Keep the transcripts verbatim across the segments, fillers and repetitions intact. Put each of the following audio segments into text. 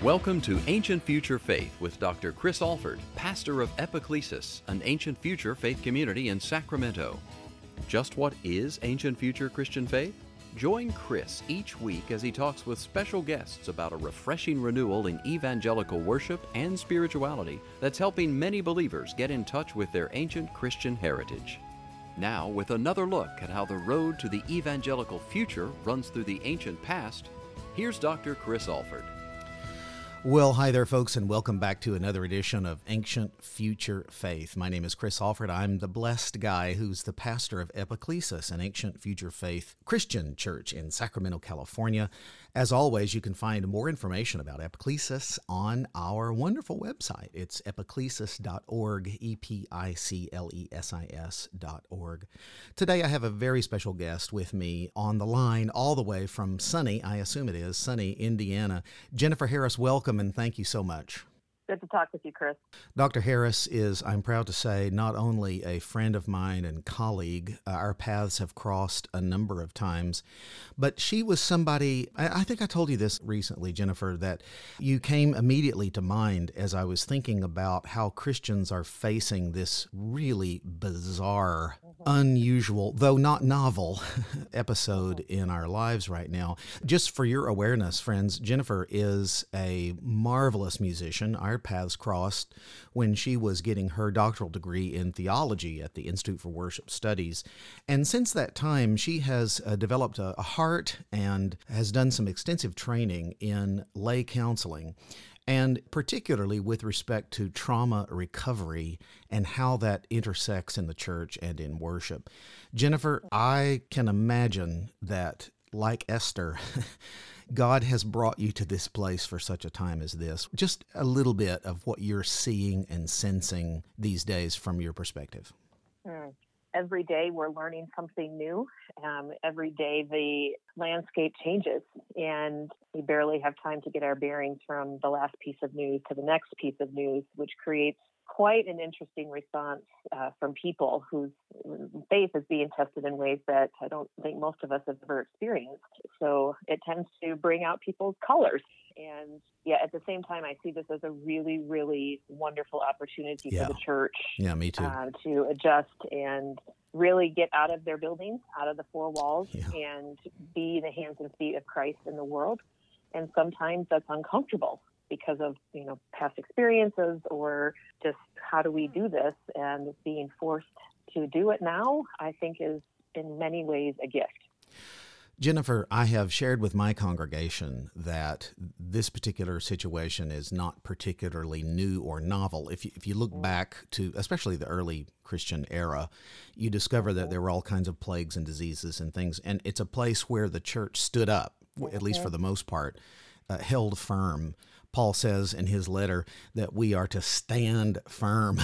Welcome to Ancient Future Faith with Doctor Chris Alford, pastor of Epiclesis, an ancient future faith community in Sacramento. Just what is ancient future Christian faith? Join Chris each week as he talks with special guests about a refreshing renewal in evangelical worship and spirituality that's helping many believers get in touch with their ancient Christian heritage. Now, with another look at how the road to the evangelical future runs through the ancient past, here's Doctor Chris Alford. Well, hi there, folks, and welcome back to another edition of Ancient Future Faith. My name is Chris Alford. I'm the blessed guy who's the pastor of Epiclesis, an Ancient Future Faith Christian church in Sacramento, California. As always, you can find more information about Epiclesis on our wonderful website. It's epiclesis dot org, E P I C L E S I S dot org. Today, I have a very special guest with me on the line all the way from sunny, I assume it is, sunny Indiana. Jennifer Harris, welcome. And thank you so much. Good to talk with you, Chris. Doctor Harris is, I'm proud to say, not only a friend of mine and colleague, uh, our paths have crossed a number of times, but she was somebody, I, I think I told you this recently, Jennifer, that you came immediately to mind as I was thinking about how Christians are facing this really bizarre, mm-hmm. unusual, though not novel, episode mm-hmm. in our lives right now. Just for your awareness, friends, Jennifer is a marvelous musician. Our paths crossed when she was getting her doctoral degree in theology at the Institute for Worship Studies. And since that time, she has uh, developed a, a heart and has done some extensive training in lay counseling, and particularly with respect to trauma recovery and how that intersects in the church and in worship. Jennifer, I can imagine that, like Esther, God has brought you to this place for such a time as this. Just a little bit of what you're seeing and sensing these days from your perspective. Mm. Every day we're learning something new. Um, every day the landscape changes, and we barely have time to get our bearings from the last piece of news to the next piece of news, which creates quite an interesting response uh, from people whose faith is being tested in ways that I don't think most of us have ever experienced. So it tends to bring out people's colors. And yeah, at the same time, I see this as a really, really wonderful opportunity yeah. for the church. Yeah, me too. Uh, to adjust and really get out of their buildings, out of the four walls, yeah. and be the hands and feet of Christ in the world. And sometimes that's uncomfortable because of, you know, past experiences or just how do we do this, and being forced to do it now, I think is in many ways a gift. Jennifer, I have shared with my congregation that this particular situation is not particularly new or novel. If you, if you look mm-hmm. back to, especially the early Christian era, you discover that there were all kinds of plagues and diseases and things, and it's a place where the church stood up, mm-hmm. at least for the most part, uh, held firm. Paul says in his letter that we are to stand firm,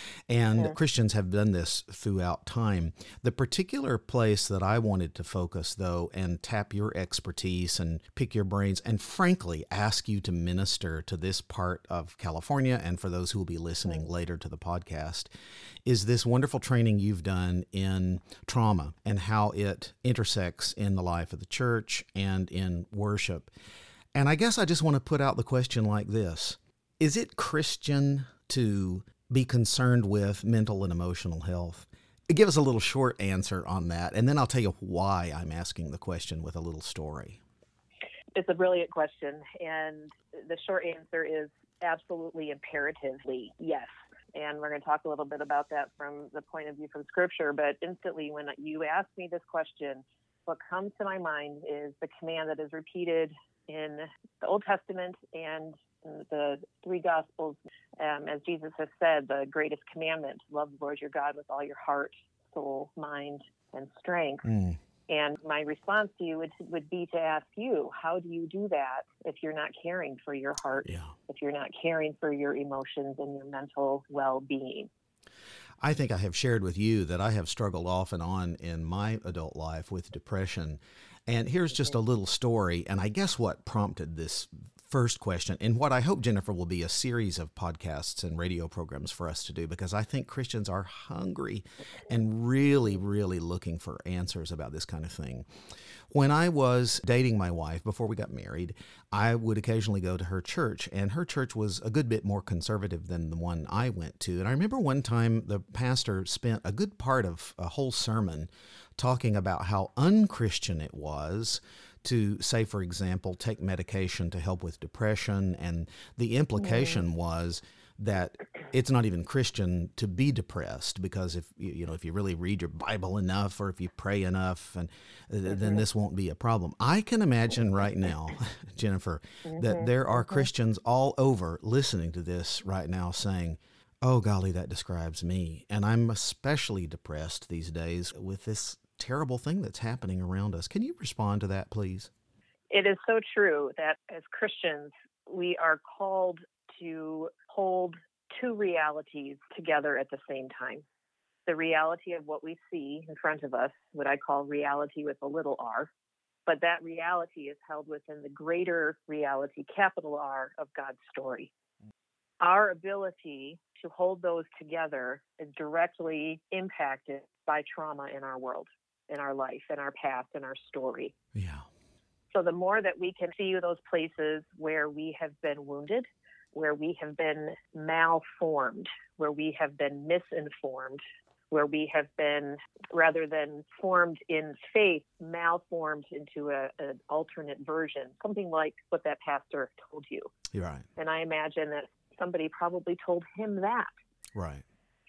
and yeah. Christians have done this throughout time. The particular place that I wanted to focus, though, and tap your expertise and pick your brains, and frankly ask you to minister to this part of California and for those who will be listening yeah. later to the podcast, is this wonderful training you've done in trauma and how it intersects in the life of the church and in worship. And I guess I just want to put out the question like this. Is it Christian to be concerned with mental and emotional health? Give us a little short answer on that, and then I'll tell you why I'm asking the question with a little story. It's a brilliant question, and the short answer is absolutely, imperatively, yes. And we're going to talk a little bit about that from the point of view from Scripture, but instantly when you ask me this question, what comes to my mind is the command that is repeated in the Old Testament and the three Gospels, um, as Jesus has said, the greatest commandment, love the Lord your God with all your heart, soul, mind, and strength. Mm. And my response to you would, would be to ask you, how do you do that if you're not caring for your heart, yeah. if you're not caring for your emotions and your mental well-being? I think I have shared with you that I have struggled off and on in my adult life with depression. And here's just a little story, and I guess what prompted this first question, and what I hope, Jennifer, will be a series of podcasts and radio programs for us to do, because I think Christians are hungry and really, really looking for answers about this kind of thing. When I was dating my wife, before we got married, I would occasionally go to her church, and her church was a good bit more conservative than the one I went to. And I remember one time the pastor spent a good part of a whole sermon talking about how unchristian it was to, say, for example, take medication to help with depression. And the implication was that it's not even Christian to be depressed, because if you you know if you really read your Bible enough, or if you pray enough, and then this won't be a problem. I can imagine right now, Jennifer, that there are Christians all over listening to this right now saying, "Oh golly, that describes me, and I'm especially depressed these days with this terrible thing that's happening around us." Can you respond to that, please? It is so true that as Christians, we are called to hold two realities together at the same time. The reality of what we see in front of us, what I call reality with a little r, but that reality is held within the greater reality, capital R, of God's story. Our ability to hold those together is directly impacted by trauma in our world, in our life, in our past, in our story. Yeah. So the more that we can see those places where we have been wounded, where we have been malformed, where we have been misinformed, where we have been, rather than formed in faith, malformed into a, an alternate version, something like what that pastor told you. You're right. And I imagine that somebody probably told him that. Right.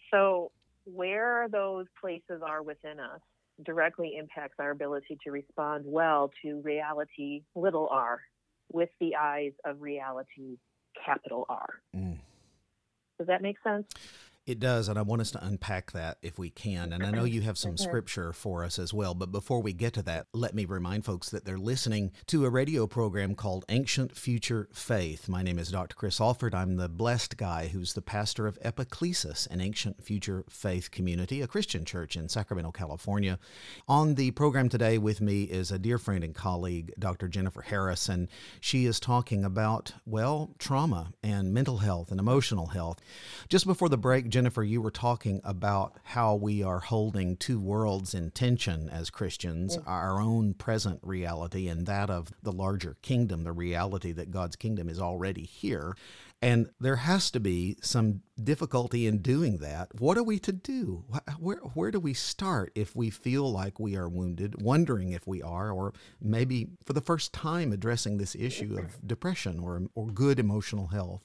So where those places are within us directly impacts our ability to respond well to reality, little r, with the eyes of reality, capital R. Mm. Does that make sense? It does, and I want us to unpack that if we can. And I know you have some scripture for us as well, but before we get to that, let me remind folks that they're listening to a radio program called Ancient Future Faith. My name is Doctor Chris Alford. I'm the blessed guy who's the pastor of Epiclesis, an Ancient Future Faith community, a Christian church in Sacramento, California. On the program today with me is a dear friend and colleague, Doctor Jennifer Harris, and she is talking about, well, trauma and mental health and emotional health. Just before the break, Jennifer, you were talking about how we are holding two worlds in tension as Christians, mm-hmm. our own present reality and that of the larger kingdom, the reality that God's kingdom is already here. And there has to be some difficulty in doing that. What are we to do? Where, where do we start if we feel like we are wounded, wondering if we are, or maybe for the first time addressing this issue of depression or, or good emotional health?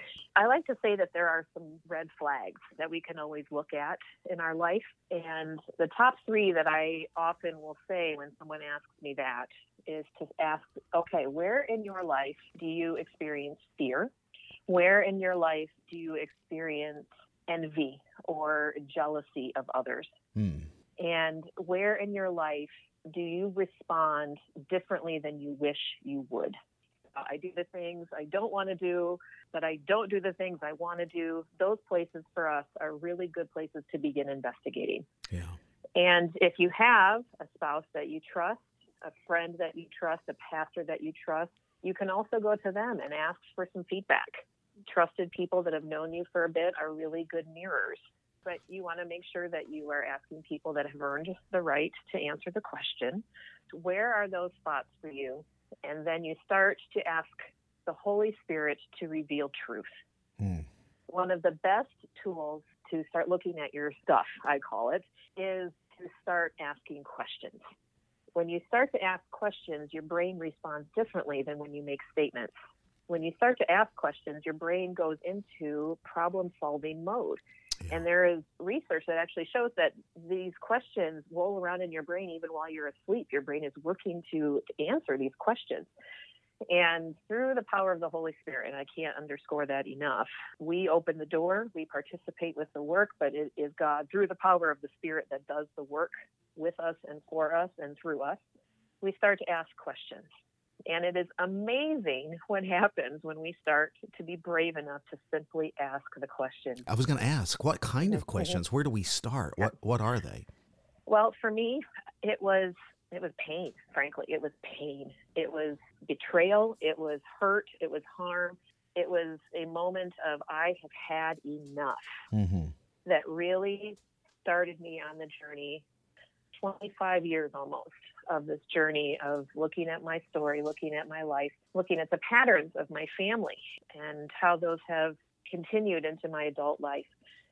I like to say that there are some red flags that we can always look at in our life. And the top three that I often will say when someone asks me that is to ask, okay, where in your life do you experience fear? Where in your life do you experience envy or jealousy of others? Hmm. And where in your life do you respond differently than you wish you would? I do the things I don't want to do, but I don't do the things I want to do. Those places for us are really good places to begin investigating. Yeah. And if you have a spouse that you trust, a friend that you trust, a pastor that you trust, you can also go to them and ask for some feedback. Trusted people that have known you for a bit are really good mirrors. But you want to make sure that you are asking people that have earned the right to answer the question, where are those spots for you? And then you start to ask the Holy Spirit to reveal truth. Mm. One of the best tools to start looking at your stuff, I call it, is to start asking questions. When you start to ask questions, your brain responds differently than when you make statements. When you start to ask questions, your brain goes into problem-solving mode. Yeah. And there is research that actually shows that these questions roll around in your brain even while you're asleep. Your brain is working to answer these questions. And through the power of the Holy Spirit, and I can't underscore that enough, we open the door, we participate with the work, but it is God, through the power of the Spirit, that does the work with us and for us and through us. We start to ask questions. And it is amazing what happens when we start to be brave enough to simply ask the questions. I was going to ask, what kind of questions? Where do we start? What What are they? Well, for me, it was it was pain, frankly. It was pain. It was betrayal. It was hurt. It was harm. It was a moment of I have had enough mm-hmm. that really started me on the journey, twenty-five years almost, of this journey of looking at my story, looking at my life, looking at the patterns of my family and how those have continued into my adult life,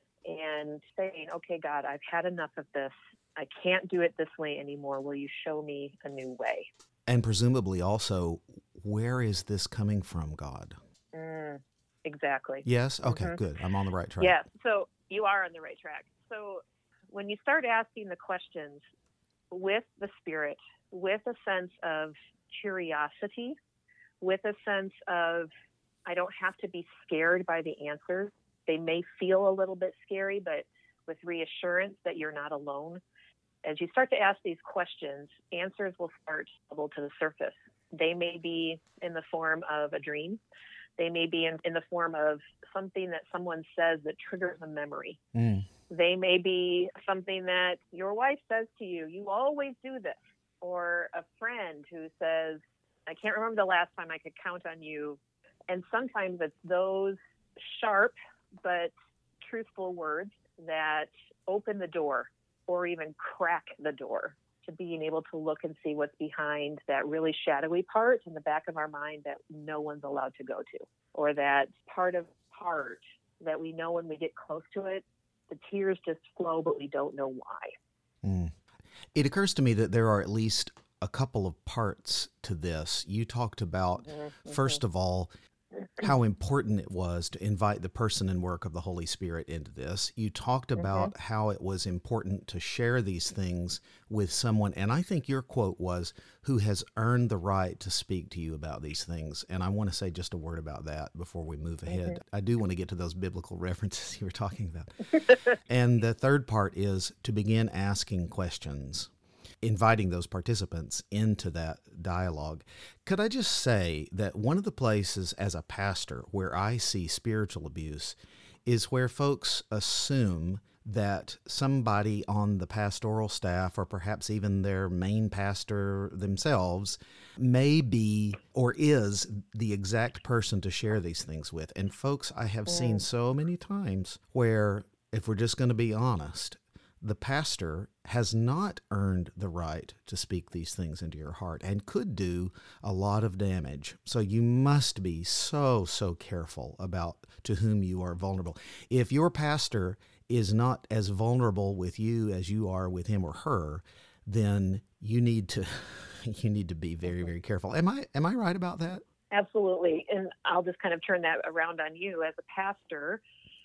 and saying, okay, God, I've had enough of this. I can't do it this way anymore. Will you show me a new way? And presumably also, where is this coming from, God? Mm, exactly. Yes? Okay, mm-hmm. Good. I'm on the right track. Yeah, so you are on the right track. So when you start asking the questions with the Spirit, with a sense of curiosity, with a sense of, I don't have to be scared by the answers. They may feel a little bit scary, but with reassurance that you're not alone. As you start to ask these questions, answers will start to bubble to the surface. They may be in the form of a dream. They may be in, in the form of something that someone says that triggers a memory. Mm. They may be something that your wife says to you, you always do this. Or a friend who says, I can't remember the last time I could count on you. And sometimes it's those sharp but truthful words that open the door or even crack the door to being able to look and see what's behind that really shadowy part in the back of our mind that no one's allowed to go to, or that part of part that we know when we get close to it, the tears just flow, but we don't know why. Mm. It occurs to me that there are at least a couple of parts to this. You talked about, mm-hmm. first of all, how important it was to invite the person and work of the Holy Spirit into this. You talked about mm-hmm. how it was important to share these things with someone, and I think your quote was, who has earned the right to speak to you about these things. And I want to say just a word about that before we move ahead. Mm-hmm. I do want to get to those biblical references you were talking about. And the third part is to begin asking questions, inviting those participants into that dialogue. Could I just say that one of the places as a pastor where I see spiritual abuse is where folks assume that somebody on the pastoral staff, or perhaps even their main pastor themselves, may be or is the exact person to share these things with. And folks, I have seen so many times where, if we're just going to be honest, the pastor has not earned the right to speak these things into your heart and could do a lot of damage. So you must be so, so careful about to whom you are vulnerable. If your pastor is not as vulnerable with you as you are with him or her, then you need to you need to be very, very careful. Am I am I right about that? Absolutely. And I'll just kind of turn that around on you as a pastor.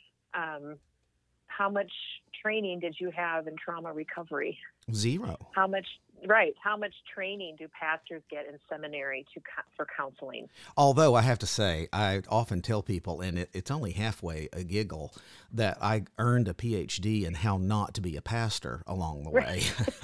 Um, How much training did you have in trauma recovery? Zero. How much, right. How much training do pastors get in seminary to for counseling? Although I have to say, I often tell people, and it, it's only halfway a giggle, that I earned a P H D in how not to be a pastor along the way.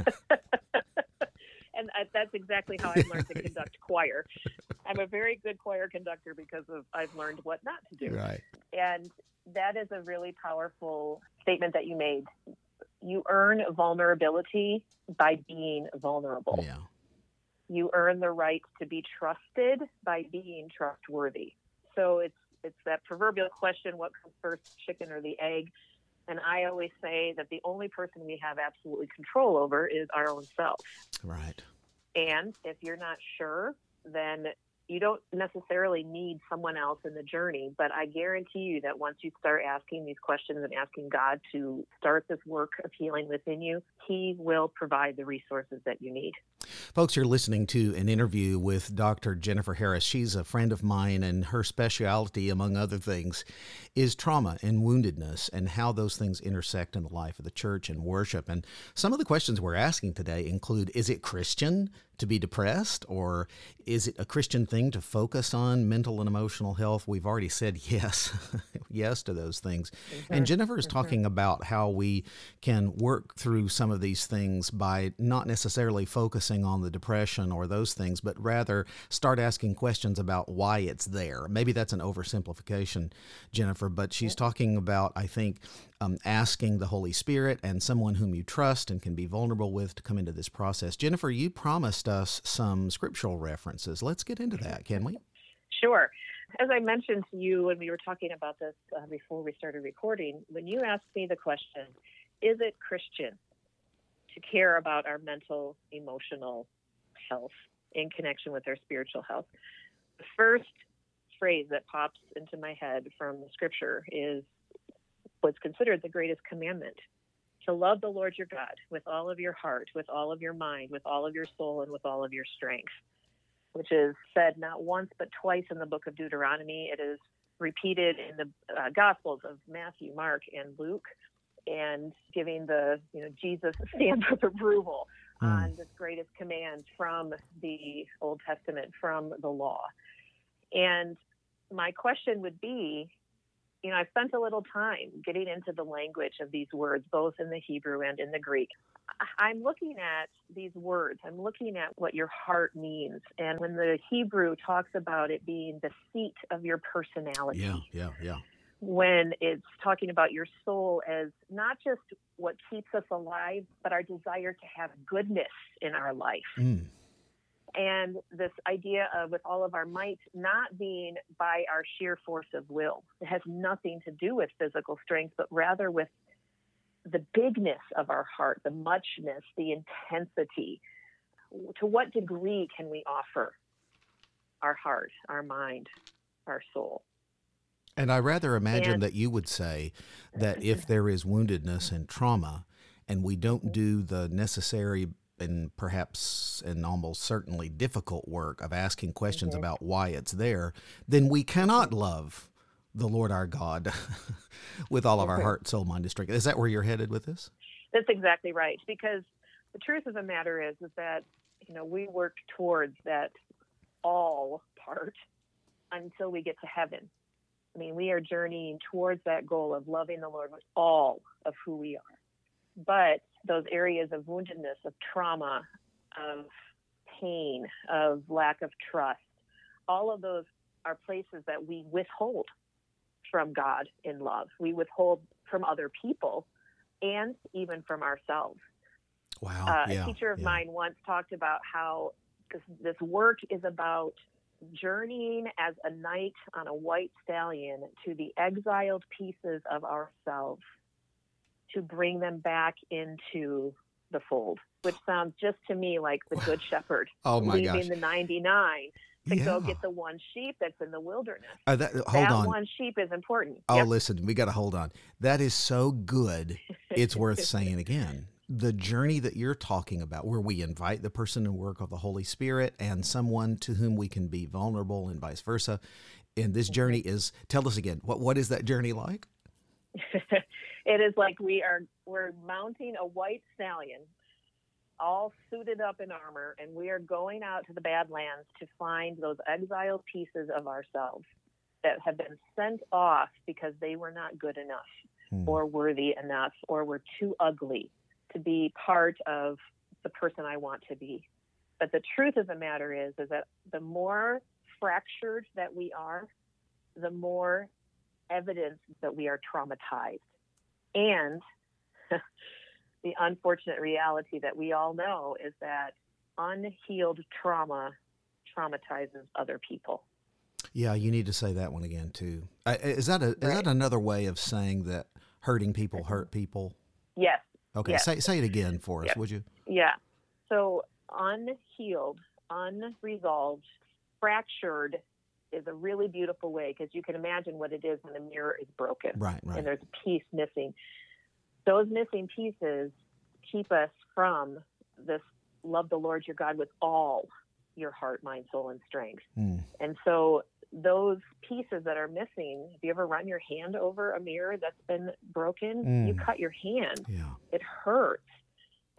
And that's exactly how I learned to conduct choir. I'm a very good choir conductor because of I've learned what not to do. Right. And that is a really powerful statement that you made. You earn vulnerability by being vulnerable. Yeah. You earn the right to be trusted by being trustworthy. So it's it's that proverbial question, what comes first, chicken or the egg? And I always say that the only person we have absolutely control over is our own self. Right. And if you're not sure, then you don't necessarily need someone else in the journey, but I guarantee you that once you start asking these questions and asking God to start this work of healing within you, He will provide the resources that you need. Folks, you're listening to an interview with Doctor Jennifer Harris. She's a friend of mine, and her specialty, among other things, is trauma and woundedness and how those things intersect in the life of the church and worship. And some of the questions we're asking today include, is it Christian to be depressed, or is it a Christian thing to focus on mental and emotional health? We've already said yes, yes to those things. Mm-hmm. And Jennifer is mm-hmm. talking about how we can work through some of these things by not necessarily focusing on the depression or those things, but rather start asking questions about why it's there. Maybe that's an oversimplification, Jennifer, but she's mm-hmm. talking about, I think, um, asking the Holy Spirit and someone whom you trust and can be vulnerable with to come into this process. Jennifer, you promised us some scriptural references. Let's get into that, can we? Sure. As I mentioned to you when we were talking about this uh, before we started recording, when you asked me the question, is it Christian to care about our mental, emotional health in connection with our spiritual health? The first phrase that pops into my head from the scripture is what's considered the greatest commandment: to love the Lord your God with all of your heart, with all of your mind, with all of your soul, and with all of your strength, which is said not once but twice in the book of Deuteronomy. It is repeated in the uh, Gospels of Matthew, Mark, and Luke, and giving the you know Jesus stamp of approval mm. on this greatest command from the Old Testament, from the law. And my question would be, you know, I spent a little time getting into the language of these words, both in the Hebrew and in the Greek. I'm looking at these words. I'm looking at what your heart means. And when the Hebrew talks about it being the seat of your personality, yeah, yeah, yeah. when it's talking about your soul as not just what keeps us alive, but our desire to have goodness in our life. Mm. And this idea of with all of our might not being by our sheer force of will. It has nothing to do with physical strength, but rather with the bigness of our heart, the muchness, the intensity. To what degree can we offer our heart, our mind, our soul? And I rather imagine and, that you would say that if there is woundedness and trauma, and we don't do the necessary and perhaps and almost certainly difficult work of asking questions mm-hmm. about why it's there, then we cannot love the Lord our God with all of our heart, soul, mind, and strength. Is that where you're headed with this? That's exactly right. Because the truth of the matter is, is that, you know, we work towards that all part until we get to heaven. I mean, we are journeying towards that goal of loving the Lord with all of who we are. But those areas of woundedness, of trauma, of pain, of lack of trust, all of those are places that we withhold from God in love. We withhold from other people and even from ourselves. Wow. Uh, yeah, a teacher of yeah. mine once talked about how this, this work is about journeying as a knight on a white stallion to the exiled pieces of ourselves, to bring them back into the fold, which sounds just to me like the good shepherd oh my leaving gosh. the ninety-nine to yeah. go get the one sheep that's in the wilderness. Uh, that, hold that on. one sheep is important. Oh, yep. listen, we got to hold on. That is so good. It's worth saying again. The journey that you're talking about, where we invite the person and work of the Holy Spirit and someone to whom we can be vulnerable and vice versa. And this journey is, tell us again, what what is that journey like? It is like we are we're mounting a white stallion, all suited up in armor, and we are going out to the Badlands to find those exiled pieces of ourselves that have been sent off because they were not good enough hmm. or worthy enough or were too ugly to be part of the person I want to be. But the truth of the matter is, is that the more fractured that we are, the more evidence that we are traumatized. And the unfortunate reality that we all know is that unhealed trauma traumatizes other people. Yeah, you need to say that one again too. Uh, is that a right. is that another way of saying that hurting people hurt people? Yes. Okay, yes. say say it again for us, yep. would you? Yeah. So unhealed, unresolved, fractured is a really beautiful way, because you can imagine what it is when a mirror is broken. Right, right. And there's a piece missing. Those missing pieces keep us from this love the Lord your God with all your heart, mind, soul, and strength. Mm. And so those pieces that are missing, if you ever run your hand over a mirror that's been broken, mm. you cut your hand. Yeah. It hurts.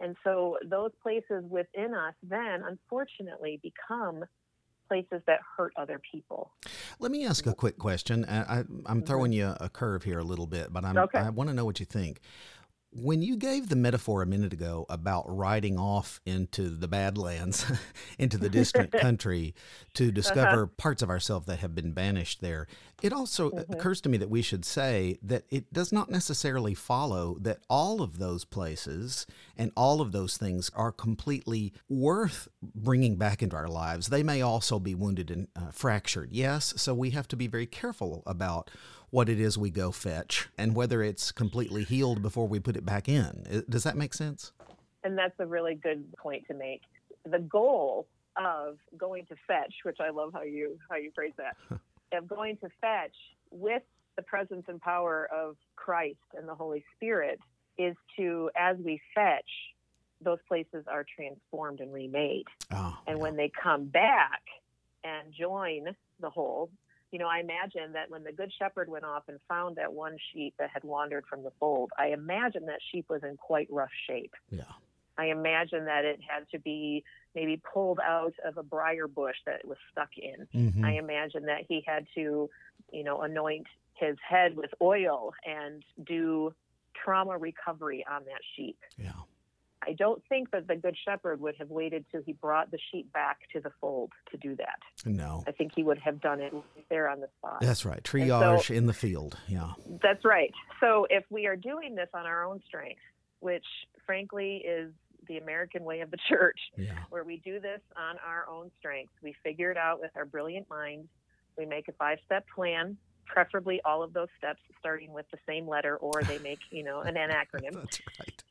And so those places within us then, unfortunately, become places that hurt other people. Let me ask a quick question. I, I, I'm throwing you a curve here a little bit, but I'm, Okay. I want to know what you think. When you gave the metaphor a minute ago about riding off into the Badlands, into the distant country to discover uh-huh. parts of ourselves that have been banished there, it also mm-hmm. occurs to me that we should say that it does not necessarily follow that all of those places and all of those things are completely worth bringing back into our lives. They may also be wounded and uh, fractured, yes, so we have to be very careful about what it is we go fetch and whether it's completely healed before we put it back in. Does that make sense? And that's a really good point to make. The goal of going to fetch, which I love how you how you phrase that, of going to fetch with the presence and power of Christ and the Holy Spirit is to, as we fetch, those places are transformed and remade. Oh, and yeah. when they come back and join the whole, you know, I imagine that when the Good Shepherd went off and found that one sheep that had wandered from the fold, I imagine that sheep was in quite rough shape. Yeah. I imagine that it had to be maybe pulled out of a briar bush that it was stuck in. Mm-hmm. I imagine that he had to, you know, anoint his head with oil and do trauma recovery on that sheep. Yeah. I don't think that the Good Shepherd would have waited till he brought the sheep back to the fold to do that. No. I think he would have done it there on the spot. That's right. Triage so, in the field. Yeah. That's right. So if we are doing this on our own strength, which frankly is the American way of the church, yeah. where we do this on our own strength, we figure it out with our brilliant minds. We make a five-step plan, preferably all of those steps starting with the same letter, or they make, you know, an, an acronym. That's right.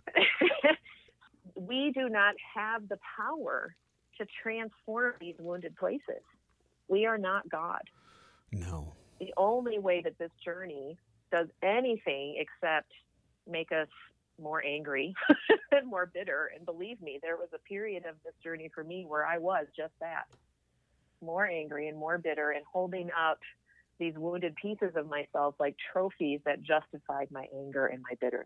We do not have the power to transform these wounded places. We are not God. No. The only way that this journey does anything except make us more angry and more bitter. And believe me, there was a period of this journey for me where I was just that, more angry and more bitter and holding up these wounded pieces of myself like trophies that justified my anger and my bitterness.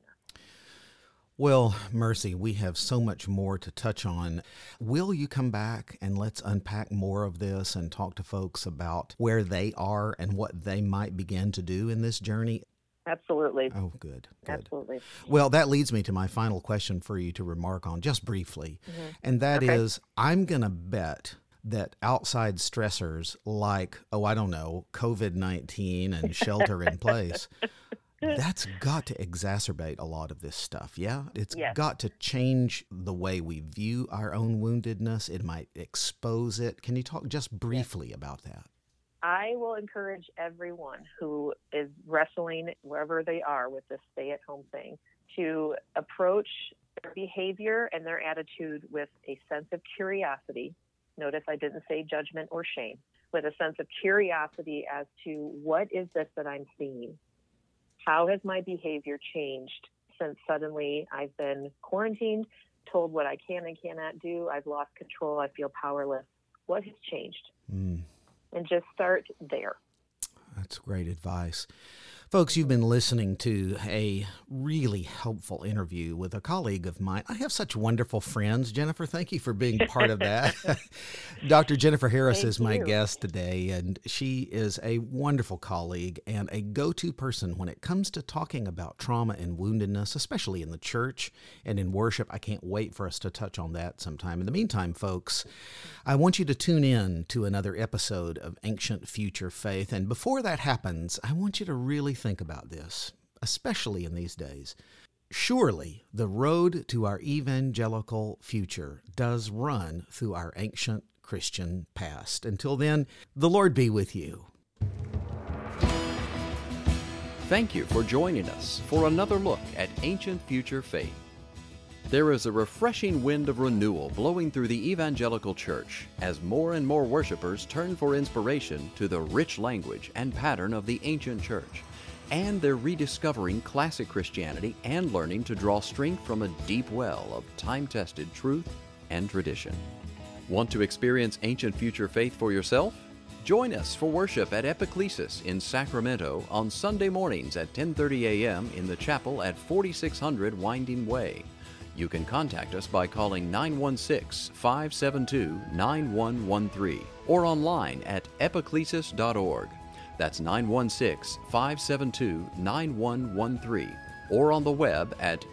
Well, Mercy, we have so much more to touch on. Will you come back and let's unpack more of this and talk to folks about where they are and what they might begin to do in this journey? Absolutely. Oh, good. good. Absolutely. Well, that leads me to my final question for you to remark on just briefly. Mm-hmm. And that okay. is, I'm going to bet that outside stressors like, oh, I don't know, covid nineteen and shelter in place, that's got to exacerbate a lot of this stuff, yeah? It's yes. got to change the way we view our own woundedness. It might expose it. Can you talk just briefly yes. about that? I will encourage everyone who is wrestling, wherever they are, with this stay-at-home thing, to approach their behavior and their attitude with a sense of curiosity. Notice I didn't say judgment or shame, with a sense of curiosity as to what is this that I'm seeing? How has my behavior changed since suddenly I've been quarantined, told what I can and cannot do, I've lost control, I feel powerless? What has changed? Mm. And just start there. That's great advice. Folks, you've been listening to a really helpful interview with a colleague of mine. I have such wonderful friends. Jennifer, thank you for being part of that. Doctor Jennifer Harris thank is my you. guest today, and she is a wonderful colleague and a go-to person when it comes to talking about trauma and woundedness, especially in the church and in worship. I can't wait for us to touch on that sometime. In the meantime, folks, I want you to tune in to another episode of Ancient Future Faith. And before that happens, I want you to really think about this, especially in these days. Surely the road to our evangelical future does run through our ancient Christian past. Until then, the Lord be with you. Thank you for joining us for another look at Ancient Future Faith. There is a refreshing wind of renewal blowing through the evangelical church as more and more worshipers turn for inspiration to the rich language and pattern of the ancient church. And they're rediscovering classic Christianity and learning to draw strength from a deep well of time-tested truth and tradition. Want to experience Ancient Future Faith for yourself? Join us for worship at Epiclesis in Sacramento on Sunday mornings at ten thirty a.m. in the chapel at forty-six hundred Winding Way. You can contact us by calling nine one six, five seven two, nine one one three or online at epiclesis dot org. That's nine one six, five seven two, nine one one three or on the web at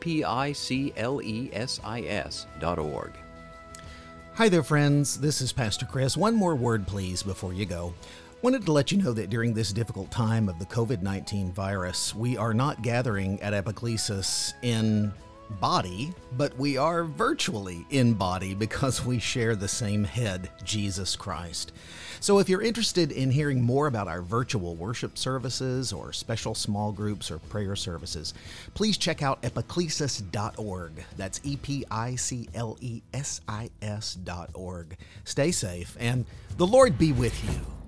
epiclesis dot org. Hi there, friends. This is Pastor Chris. One more word, please, before you go. Wanted to let you know that during this difficult time of the covid nineteen virus, we are not gathering at Epiclesis in body, but we are virtually in body because we share the same head, Jesus Christ. So if you're interested in hearing more about our virtual worship services or special small groups or prayer services, please check out epiclesis dot org. That's E P I C L E S I S dot org. Stay safe, and the Lord be with you.